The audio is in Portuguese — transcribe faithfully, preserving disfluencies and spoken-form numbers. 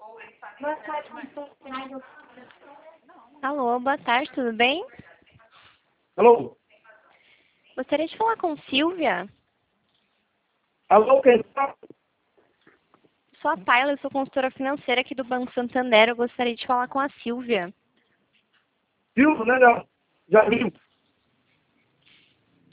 Alô, boa tarde, tudo bem? Alô? Gostaria de falar com Silvia. Alô, quem está? Sou a Tayla, eu sou consultora financeira aqui do Banco Santander. Eu gostaria de falar com a Silvia. Viu, né, não? Já viu?